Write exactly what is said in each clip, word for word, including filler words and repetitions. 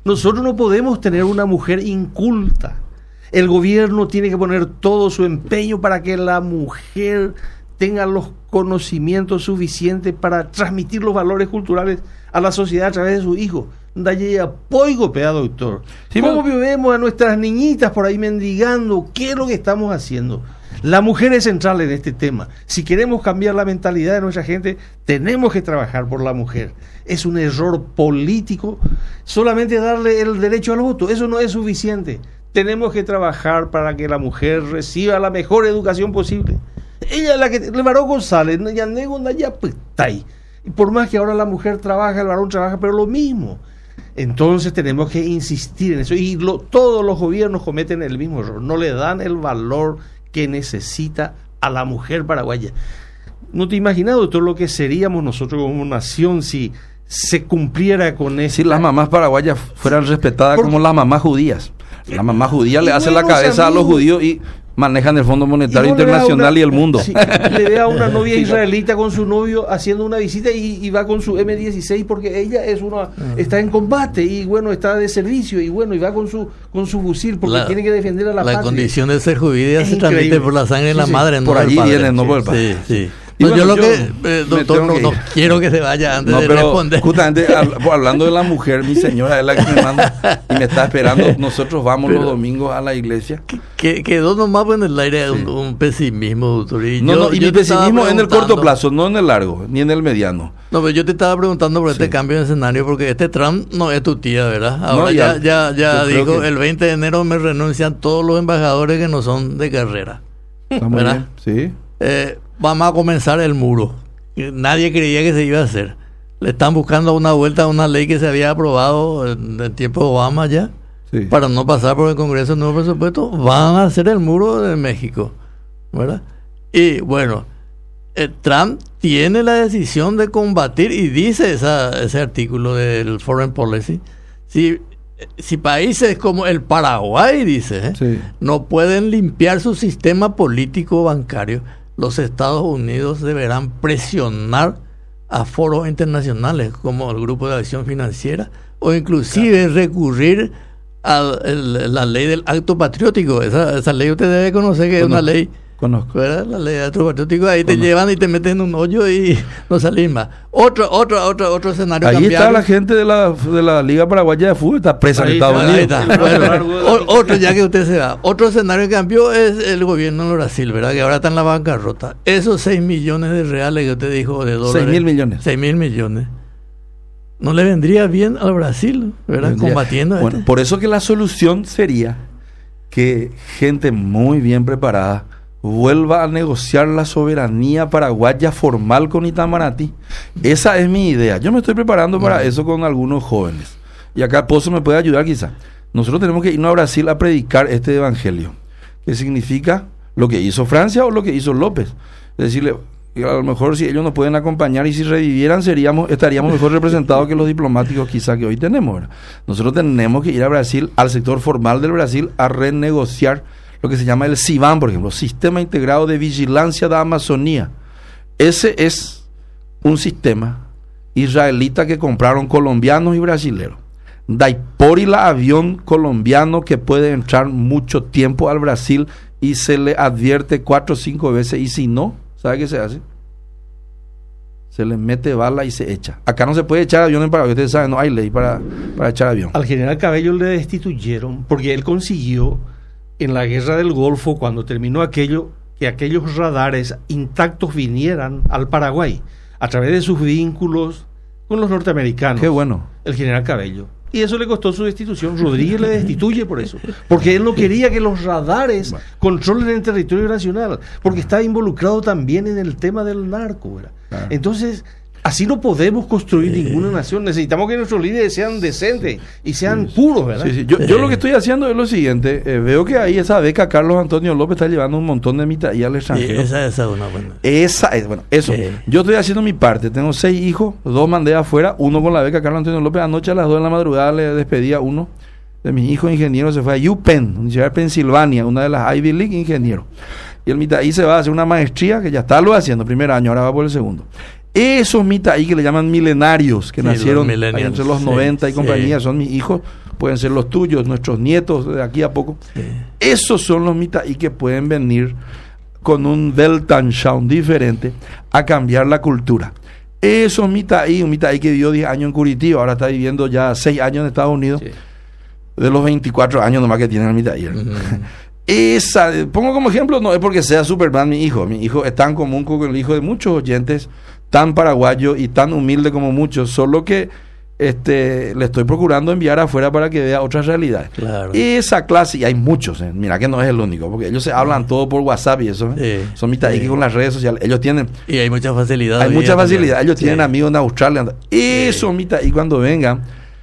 Nosotros no podemos tener una mujer inculta. El gobierno tiene que poner todo su empeño para que la mujer tenga los conocimientos suficientes para transmitir los valores culturales a la sociedad a través de sus hijos. Dalle apoyo, pea, doctor. Sí, ¿Cómo pero... vemos a nuestras niñitas por ahí mendigando? ¿Qué es lo que estamos haciendo? La mujer es central en este tema. Si queremos cambiar la mentalidad de nuestra gente, tenemos que trabajar por la mujer. Es un error político solamente darle el derecho al voto. Eso no es suficiente. Tenemos que trabajar para que la mujer reciba la mejor educación posible. Ella es la que... El varón González, ya nego, ya ahí. Y por más que ahora la mujer trabaja, el varón trabaja, pero lo mismo. Entonces tenemos que insistir en eso. Y lo, todos los gobiernos cometen el mismo error. No le dan el valor que necesita a la mujer paraguaya. ¿No te imaginas, doctor, lo que seríamos nosotros como nación si se cumpliera con eso? Si las mamás paraguayas fueran respetadas como las mamás judías. La mamá judía le hace la cabeza amigos, a los judíos y manejan el Fondo Monetario Internacional una, y el mundo. Sí, le ve a una novia israelita con su novio haciendo una visita y, y va con su eme dieciséis porque ella es una está en combate y bueno, está de servicio y bueno, y va con su con su fusil porque la, tiene que defender a la, la patria. La condición de ser judía es se increíble. Transmite por la sangre de la sí, madre, no por allí viene, no por el padre. Sí, sí. No, bueno, yo lo yo que, eh, doctor, no, no quiero que se vaya antes no, de pero responder. Justamente hablando de la mujer, mi señora es la que me manda y me está esperando. Nosotros vamos pero, los domingos a la iglesia. Que, quedó nomás en el aire sí. un, un pesimismo, doctor. Y, no, yo, no, y yo mi pesimismo en el corto plazo, no en el largo, ni en el mediano. No, pero yo te estaba preguntando por sí. este cambio de escenario, porque este Trump no es tu tía, ¿verdad? Ahora no, ya, ya, ya, ya dijo, que... el veinte de enero me renuncian todos los embajadores que no son de carrera. Está muy bien, sí. Eh, vamos a comenzar el muro. Nadie creía que se iba a hacer. Le están buscando una vuelta a una ley que se había aprobado en el tiempo de Obama ya, sí. para no pasar por el Congreso el nuevo presupuesto. Van a hacer el muro de México, ¿verdad? Y bueno, eh, Trump tiene la decisión de combatir, y dice esa, ese artículo del Foreign Policy, si, si países como el Paraguay, dice, ¿eh? sí. no pueden limpiar su sistema político bancario, los Estados Unidos deberán presionar a foros internacionales como el Grupo de Acción Financiera o inclusive claro. recurrir a el, la ley del acto patriótico. Esa, esa ley usted debe conocer que Conozco. es una ley. Conozco. ¿Verdad? La ley de acto patriótico, ahí Conozco. te llevan y te meten en un hoyo y no salís más. Otro, otro, otro, otro escenario. Ahí cambiaron. Está la gente de la, de la Liga Paraguaya de Fútbol, está presa en Estados Unidos. Ahí está. Bueno, o, otro, ya que usted se va. Otro escenario que cambió es el gobierno de Brasil, ¿verdad? Que ahora está en la bancarrota. Esos seis millones de reales que usted dijo de dólares. seis mil millones. seis mil millones. ¿No le vendría bien al Brasil, ¿verdad? Vendría. Combatiendo. Bueno, este. Por eso que la solución sería que gente muy bien preparada vuelva a negociar la soberanía paraguaya formal con Itamaraty. Esa es mi idea. Yo me estoy preparando para eso con algunos jóvenes. Y acá Pozo me puede ayudar quizá. Nosotros tenemos que irnos a Brasil a predicar este evangelio. ¿Qué significa? Lo que hizo Francia o lo que hizo López. Es decirle, a lo mejor si ellos nos pueden acompañar y si revivieran seríamos, estaríamos mejor representados que los diplomáticos quizá que hoy tenemos, ¿verdad? Nosotros tenemos que ir a Brasil, al sector formal del Brasil, a renegociar lo que se llama el SIVAM, por ejemplo, Sistema Integrado de Vigilancia de Amazonía. Ese es un sistema israelita que compraron colombianos y brasileños. Daiporila, avión colombiano que puede entrar mucho tiempo al Brasil y se le advierte cuatro o cinco veces, y si no, ¿sabe qué se hace? Se le mete bala y se echa. Acá no se puede echar avión en Paraguay, ustedes saben, no hay ley para, para echar avión. Al general Cabello le destituyeron porque él consiguió en la guerra del Golfo, cuando terminó aquello, que aquellos radares intactos vinieran al Paraguay a través de sus vínculos con los norteamericanos. Qué bueno. El general Cabello. Y eso le costó su destitución. Rodríguez le destituye por eso. Porque él no quería que los radares bueno. controlen el territorio nacional. Porque estaba involucrado también en el tema del narco, ¿verdad? Claro. Entonces, así no podemos construir sí. ninguna nación. Necesitamos que nuestros líderes sean decentes y sean sí. puros, ¿verdad? Sí, sí. Yo, yo lo que estoy haciendo es lo siguiente. Eh, veo que ahí esa beca Carlos Antonio López está llevando un montón de mitad y al extranjero. Sí, esa, esa es una buena. Esa es, bueno, eso. Sí. Yo estoy haciendo mi parte. Tengo seis hijos, dos mandé afuera, uno con la beca Carlos Antonio López. Anoche a las dos de la madrugada le despedí a uno de mis hijos ingenieros. Se fue a UPenn, Universidad de Pensilvania, una de las Ivy League ingeniero. Y el mitad ahí se va a hacer una maestría que ya está lo haciendo, primer año, ahora va por el segundo. Esos mitaí que le llaman milenarios, que Sí, nacieron los ahí entre los sí, noventa y sí. compañía, son mis hijos, pueden ser los tuyos, nuestros nietos de aquí a poco. Sí. Esos son los mitaí que pueden venir con un Weltanschauung diferente a cambiar la cultura. Esos mitaí, un mitaí que vivió diez años en Curitiba, ahora está viviendo ya seis años en Estados Unidos, Sí. de los veinticuatro años nomás que tienen el mitaí. Ujú. Esa, pongo como ejemplo, no es porque sea Superman mi hijo, mi hijo es tan común como el hijo de muchos oyentes, tan paraguayo y tan humilde como muchos, solo que este le estoy procurando enviar afuera para que vea otras realidades. Claro. Esa clase, y hay muchos, eh, mira que no es el único, porque ellos se hablan todo por WhatsApp y eso, eh. Sí, son mitad sí. con las redes sociales, ellos tienen, Y hay mucha facilidad. hay hoy mucha día facilidad, también. ellos tienen Sí. amigos en Australia, esos mitad y cuando vengan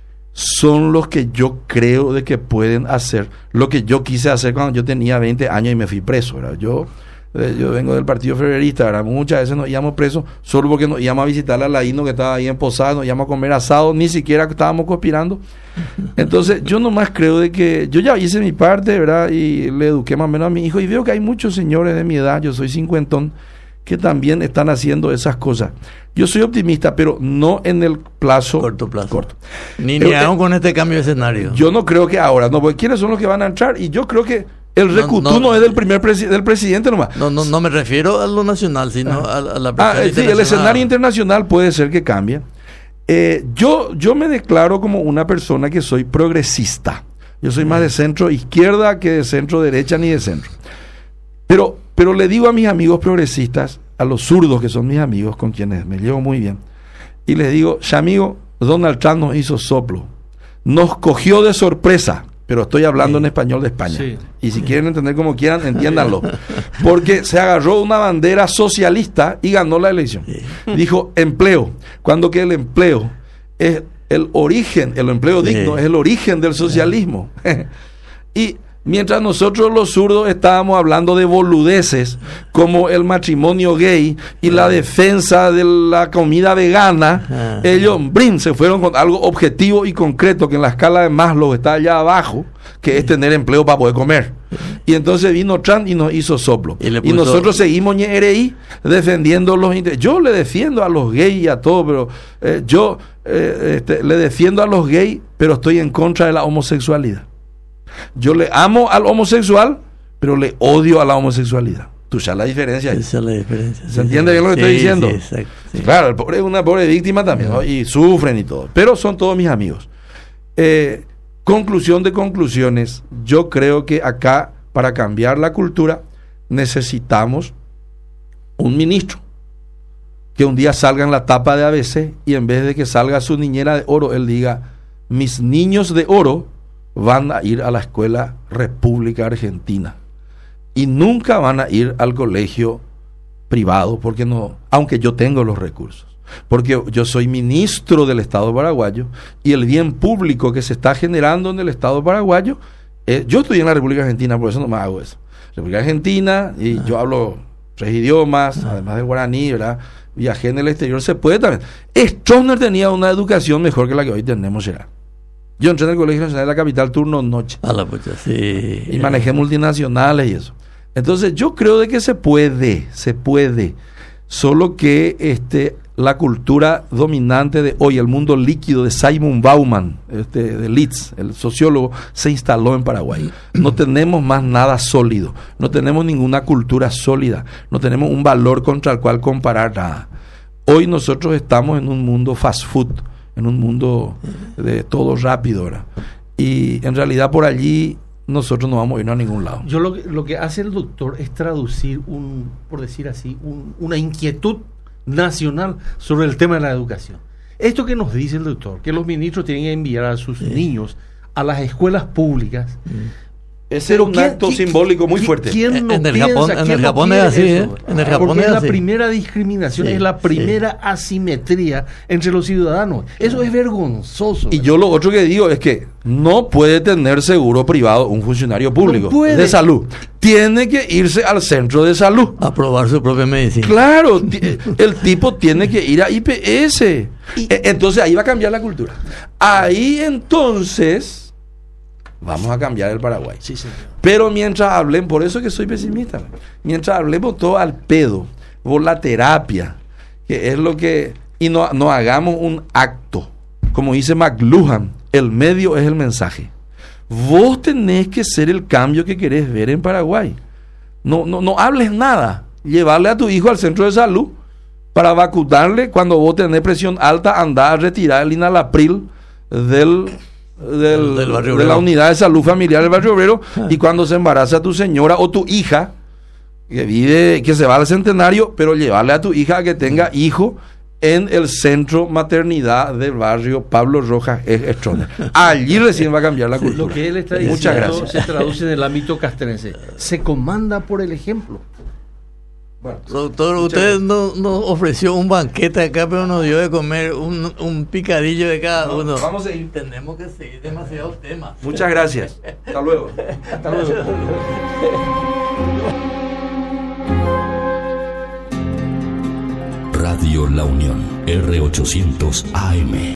son los que yo creo de que pueden hacer lo que yo quise hacer cuando yo tenía veinte años y me fui preso, ¿verdad? Yo, eh, yo vengo del Partido Federalista, ¿verdad? Muchas veces nos íbamos presos solo porque nos íbamos a visitar a Laíno que estaba ahí en Posada, nos íbamos a comer asado, ni siquiera estábamos conspirando. Entonces yo nomás creo de que yo ya hice mi parte, ¿verdad? Y le eduqué más o menos a mi hijo y veo que hay muchos señores de mi edad, yo soy cincuentón, que también están haciendo esas cosas. Yo soy optimista, pero no en el plazo Corto plazo. corto. Ni, Eh, ni eh, aún con este cambio de escenario. Yo no creo que ahora, no, porque ¿quiénes son los que van a entrar? Y yo creo que el No, recutú no, no, es del primer presi- del presidente nomás. No, no, no me refiero a lo nacional, sino a, a la Ah, presión eh, sí, el internacional. escenario internacional puede ser que cambie. Eh, yo, yo me declaro como una persona que soy progresista. Yo soy más de centro izquierda que de centro derecha ni de centro. Pero, pero le digo a mis amigos progresistas, a los zurdos que son mis amigos, con quienes me llevo muy bien, y les digo, ya amigo, Donald Trump nos hizo soplo. Nos cogió de sorpresa. Pero estoy hablando Sí. en español de España. Sí. Y si quieren entender como quieran, entiéndanlo. Porque se agarró una bandera socialista y ganó la elección. Sí. Dijo empleo. Cuando que el empleo es el origen, el empleo digno Sí. es el origen del socialismo. Y mientras nosotros los zurdos estábamos hablando de boludeces como el matrimonio gay y la defensa de la comida vegana, Ah. ellos brin, se fueron con algo objetivo y concreto que en la escala de Maslow está allá abajo, que es tener empleo para poder comer. Y entonces vino Trump y nos hizo soplo. Y le Y puso- nosotros seguimos ñereí defendiendo los intereses. Yo le defiendo a los gays y a todo, pero eh, yo eh, este, le defiendo a los gays, pero estoy en contra de la homosexualidad. Yo le amo al homosexual, pero le odio a la homosexualidad. Tú sabes la diferencia ahí. Esa es la diferencia. ¿Se entiende bien lo que estoy diciendo? Sí, exacto, sí. Claro, el pobre es una pobre víctima también, ¿no? Y sufren y todo. Pero son todos mis amigos. Eh, conclusión de conclusiones. Yo creo que acá, para cambiar la cultura, necesitamos un ministro que un día salga en la tapa de A B C y en vez de que salga su niñera de oro, él diga, mis niños de oro van a ir a la escuela República Argentina y nunca van a ir al colegio privado, porque no, aunque yo tengo los recursos, porque yo soy ministro del Estado paraguayo y el bien público que se está generando en el Estado paraguayo, eh, yo estoy en la República Argentina, por eso no me hago eso. República Argentina, y ah. yo hablo tres idiomas, ah. además del guaraní, ¿verdad? Viajé en el exterior, se puede también. Stroessner tenía una educación mejor que la que hoy tenemos, ¿verdad? Yo entré en el Colegio Nacional de la Capital turno noche. A la pucha, sí. Y manejé multinacionales y eso. Entonces yo creo de que se puede, se puede. Solo que este, la cultura dominante de hoy, el mundo líquido de Simon Bauman, este, de Leeds, el sociólogo, se instaló en Paraguay. No tenemos más nada sólido, no tenemos ninguna cultura sólida, no tenemos un valor contra el cual comparar nada. Hoy nosotros estamos en un mundo fast food, en un mundo de todo rápido, ¿verdad? Y en realidad por allí nosotros no vamos a ir a ningún lado. Yo lo que, lo que hace el doctor es traducir un, por decir así, un, una inquietud nacional sobre el tema de la educación. Esto que nos dice el doctor, que los ministros tienen que enviar a sus sí. niños a las escuelas públicas. Mm. Ese es un acto ¿quién, simbólico muy fuerte. ¿Quién no en el piensa, Japón, en el no Japón es así, ¿eh? En el Japón Porque es es la así. primera discriminación, sí, es la primera sí. asimetría entre los ciudadanos. Eso es vergonzoso. Y yo lo otro que digo es que no puede tener seguro privado un funcionario público no de salud. Tiene que irse al centro de salud. A probar su propia medicina. Claro, el tipo tiene que ir a I P S. Y, entonces ahí va a cambiar la cultura. Ahí entonces vamos a cambiar el Paraguay. Sí, sí. Pero mientras hablen, por eso que soy pesimista, mientras hablemos todo al pedo, por la terapia, que es lo que... Y no, no hagamos un acto. Como dice McLuhan, el medio es el mensaje. Vos tenés que ser el cambio que querés ver en Paraguay. No, no, no hables nada. Llevarle a tu hijo al centro de salud para vacunarle. Cuando vos tenés presión alta, andá a retirar el Inalapril del... Del, del barrio de la unidad de salud familiar del barrio obrero. Y cuando se embaraza tu señora o tu hija que vive, que se va al centenario, pero llevarle a tu hija a que tenga hijo en el centro maternidad del barrio Pablo Rojas Estrona. Allí recién va a cambiar la cultura. Lo que él está diciendo Muchas gracias. Se traduce en el ámbito castrense. Se comanda por el ejemplo. Bueno, doctor, usted nos no ofreció un banquete acá, pero nos dio de comer un, un picadillo de cada no, uno. Vamos a ir. Tenemos que seguir demasiados temas. Muchas gracias. Hasta luego. Hasta luego. Radio La Unión, R ochocientos A M.